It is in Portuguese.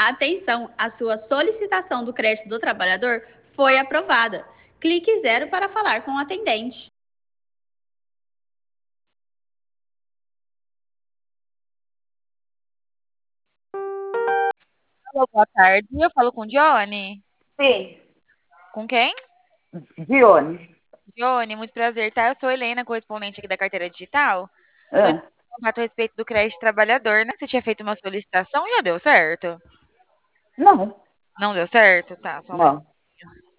Atenção, a sua solicitação do crédito do trabalhador foi aprovada. Clique zero para falar com o atendente. Alô, boa tarde. Eu falo com o Johnny. Sim, Com quem? Dione. Johnny, muito prazer, tá? Eu sou Helena, correspondente aqui da carteira digital. Tô entrando Ah, em contato a respeito do crédito trabalhador, né? Você tinha feito uma solicitação, já deu certo? não, Não deu certo? Tá, só um não. minutinho.